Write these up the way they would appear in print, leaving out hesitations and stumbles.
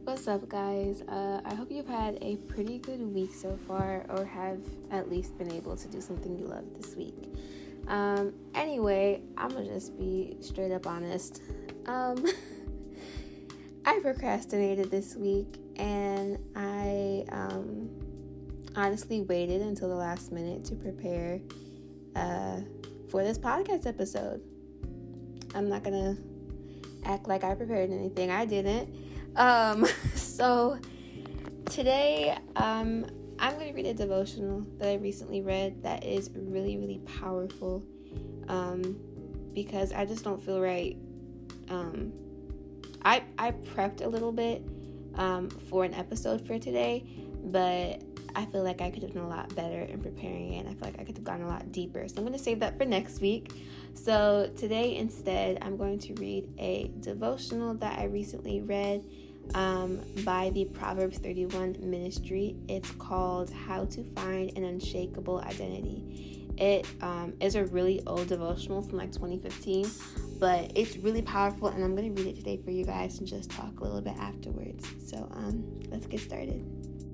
What's up, guys? I hope you've had a pretty good week so far, or have at least been able to do something you love this week. Anyway, I'm gonna just be straight up honest. I procrastinated this week, and I honestly waited until the last minute to prepare for this podcast episode. I'm not gonna act like I prepared anything. I didn't. So today, I'm going to read a devotional that I recently read that is really, really powerful, because I just don't feel right. I prepped a little bit, for an episode for today, but I feel like I could have done a lot better in preparing it, and I feel like I could have gone a lot deeper. So I'm going to save that for next week. So today, instead, I'm going to read a devotional that I recently read by the Proverbs 31 ministry. It's called How to Find an Unshakable Identity. It is a really old devotional from like 2015, but it's really powerful, and I'm going to read it today for you guys and just talk a little bit afterwards. So let's get started.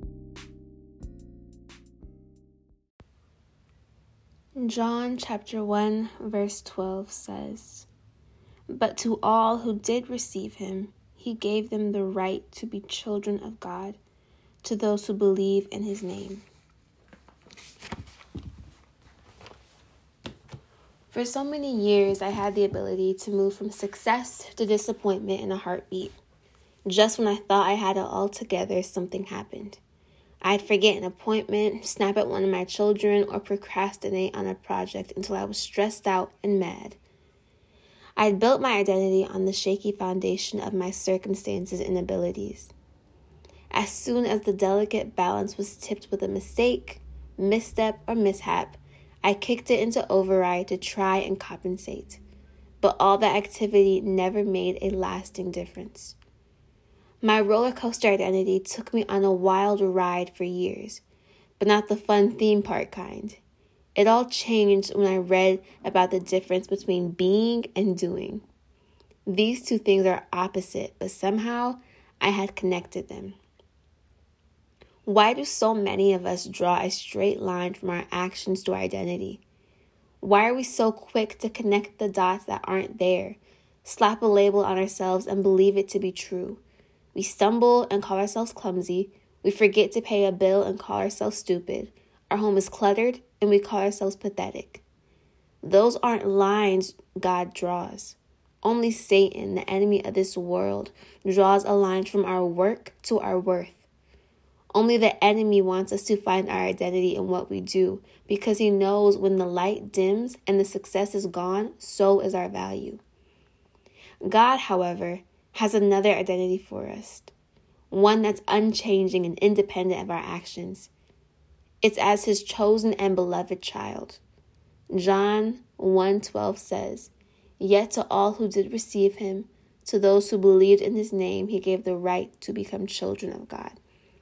John chapter 1 verse 12 says, "But to all who did receive him, he gave them the right to be children of God, to those who believe in his name." For so many years, I had the ability to move from success to disappointment in a heartbeat. Just when I thought I had it all together, something happened. I'd forget an appointment, snap at one of my children, or procrastinate on a project until I was stressed out and mad. I'd built my identity on the shaky foundation of my circumstances and abilities. As soon as the delicate balance was tipped with a mistake, misstep, or mishap, I kicked it into override to try and compensate. But all that activity never made a lasting difference. My roller coaster identity took me on a wild ride for years, but not the fun theme park kind. It all changed when I read about the difference between being and doing. These two things are opposite, but somehow I had connected them. Why do so many of us draw a straight line from our actions to our identity? Why are we so quick to connect the dots that aren't there, slap a label on ourselves and believe it to be true? We stumble and call ourselves clumsy. We forget to pay a bill and call ourselves stupid. Our home is cluttered and we call ourselves pathetic. Those aren't lines God draws. Only Satan, the enemy of this world, draws a line from our work to our worth. Only the enemy wants us to find our identity in what we do, because he knows when the light dims and the success is gone, so is our value. God, however, has another identity for us, one that's unchanging and independent of our actions. It's as his chosen and beloved child. John 1:12 says, "Yet to all who did receive him, to those who believed in his name, he gave the right to become children of God."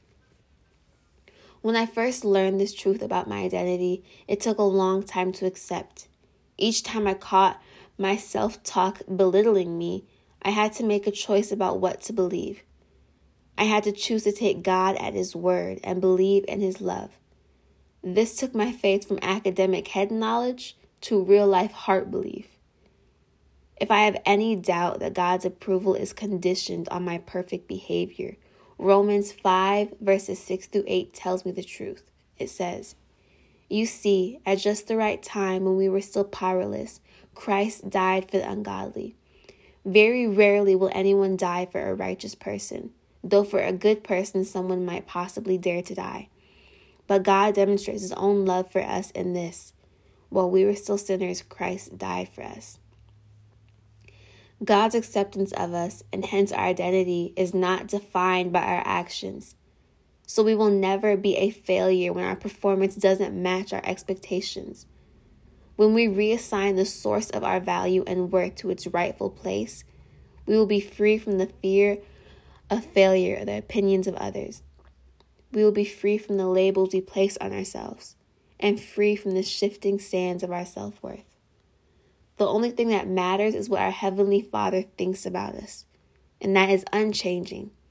When I first learned this truth about my identity, it took a long time to accept. Each time I caught my self-talk belittling me, I had to make a choice about what to believe. I had to choose to take God at his word and believe in his love. This took my faith from academic head knowledge to real-life heart belief. If I have any doubt that God's approval is conditioned on my perfect behavior, Romans 5 verses 6-8 tells me the truth. It says, "You see, at just the right time when we were still powerless, Christ died for the ungodly. Very rarely will anyone die for a righteous person, though for a good person someone might possibly dare to die. But God demonstrates his own love for us in this: while we were still sinners, Christ died for us." God's acceptance of us, and hence our identity, is not defined by our actions. So we will never be a failure when our performance doesn't match our expectations. When we reassign the source of our value and worth to its rightful place, we will be free from the fear of failure or the opinions of others. We will be free from the labels we place on ourselves, and free from the shifting sands of our self-worth. The only thing that matters is what our Heavenly Father thinks about us, and that is unchanging.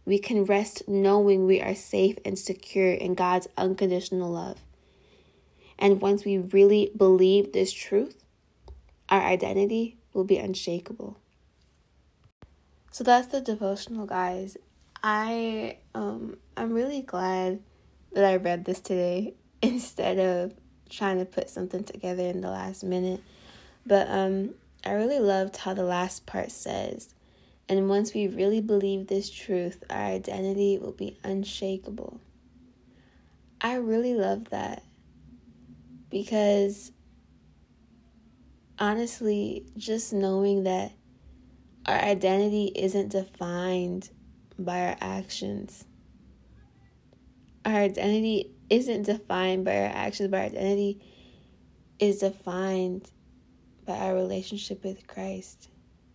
We can rest knowing we are safe and secure in God's unconditional love. And once we really believe this truth, our identity will be unshakable. So that's the devotional, guys. I'm really glad that I read this today instead of trying to put something together in the last minute. But I really loved how the last part says, and once we really believe this truth, our identity will be unshakable. I really love that, because honestly, just knowing that our identity isn't defined by our actions. Our identity isn't defined by our actions, but our identity is defined by our relationship with Christ.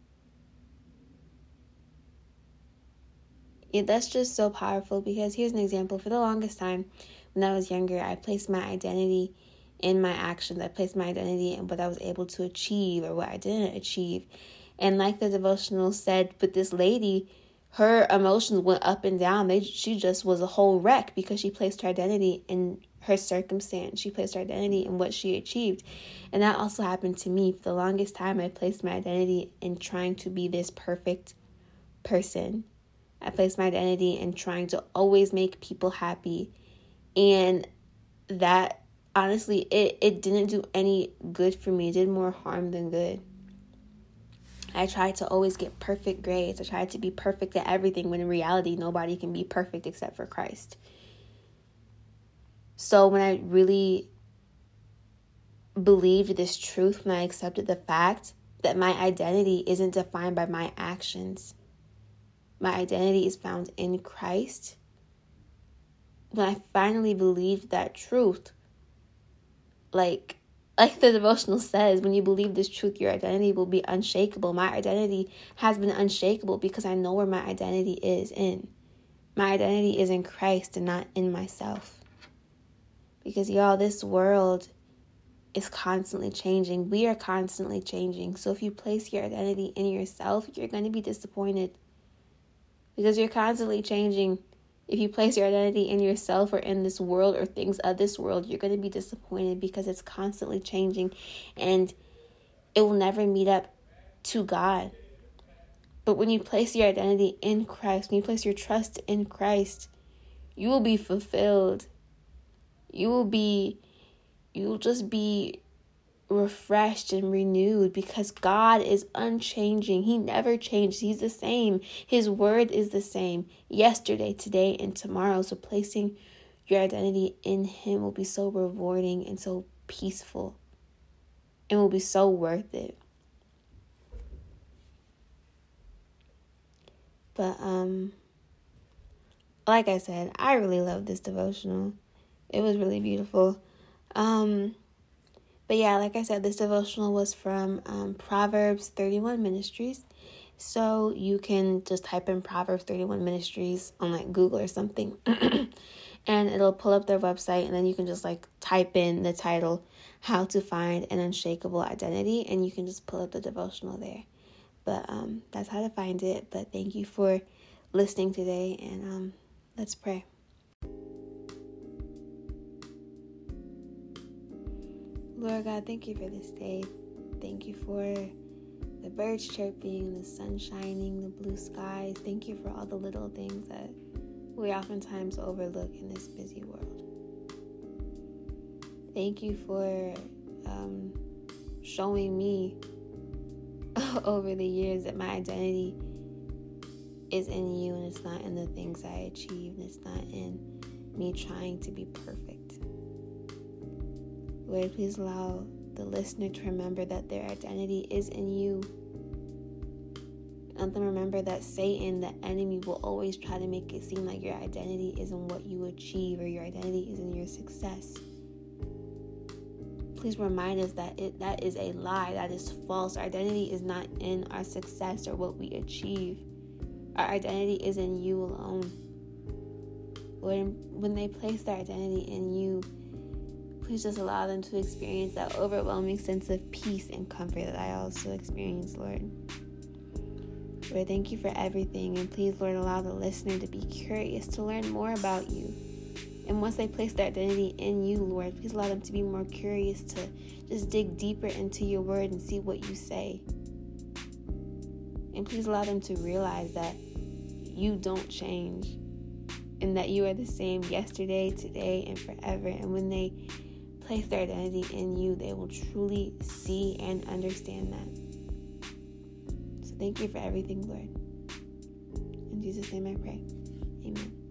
Yeah, that's just so powerful, because here's an example. For the longest time, when I was younger, I placed my identity in my actions. I placed my identity in what I was able to achieve or what I didn't achieve. And like the devotional said, with this lady, her emotions went up and down. She just was a whole wreck because she placed her identity in her circumstance. She placed her identity in what she achieved. And that also happened to me. For the longest time, I placed my identity in trying to be this perfect person. I placed my identity in trying to always make people happy. And that, honestly, it didn't do any good for me. It did more harm than good. I tried to always get perfect grades. I tried to be perfect at everything, when in reality, nobody can be perfect except for Christ. So when I really believed this truth, when I accepted the fact that my identity isn't defined by my actions, my identity is found in Christ. When I finally believed that truth, like the devotional says, when you believe this truth, your identity will be unshakable. My identity has been unshakable because I know where my identity is in. My identity is in Christ and not in myself. Because y'all, this world is constantly changing. We are constantly changing. So if you place your identity in yourself, you're going to be disappointed. Because you're constantly changing. If you place your identity in yourself or in this world or things of this world, you're going to be disappointed because it's constantly changing and it will never meet up to God. But when you place your identity in Christ, when you place your trust in Christ, you will be fulfilled. You'll just be refreshed and renewed because God is unchanging. He never changed. He's the same. His word is the same yesterday, today, and tomorrow. So placing your identity in Him will be so rewarding and so peaceful and will be so worth it. But like I said, I really love this devotional. It was really beautiful. But yeah, like I said, this devotional was from Proverbs 31 Ministries. So you can just type in Proverbs 31 Ministries on like Google or something. And it'll pull up their website. And then you can just like type in the title, How to Find an Unshakable Identity. And you can just pull up the devotional there. But that's how to find it. But thank you for listening today. And let's pray. Lord God, thank you for this day. Thank you for the birds chirping, the sun shining, the blue skies. Thank you for all the little things that we oftentimes overlook in this busy world. Thank you for showing me over the years that my identity is in you and it's not in the things I achieve and it's not in me trying to be perfect. Lord, please allow the listener to remember that their identity is in you. Let them remember that Satan, the enemy, will always try to make it seem like your identity is in what you achieve or your identity is in your success. Please remind us that that is a lie, that is false. Our identity is not in our success or what we achieve. Our identity is in you alone. Lord, when they place their identity in you, please just allow them to experience that overwhelming sense of peace and comfort that I also experience, Lord. Lord, thank you for everything. And please, Lord, allow the listener to be curious, to learn more about you. And once they place their identity in you, Lord, please allow them to be more curious, to just dig deeper into your word and see what you say. And please allow them to realize that you don't change and that you are the same yesterday, today, and forever. And when they place their identity in you, they will truly see and understand that. So thank you for everything, Lord. In Jesus' name I pray. Amen.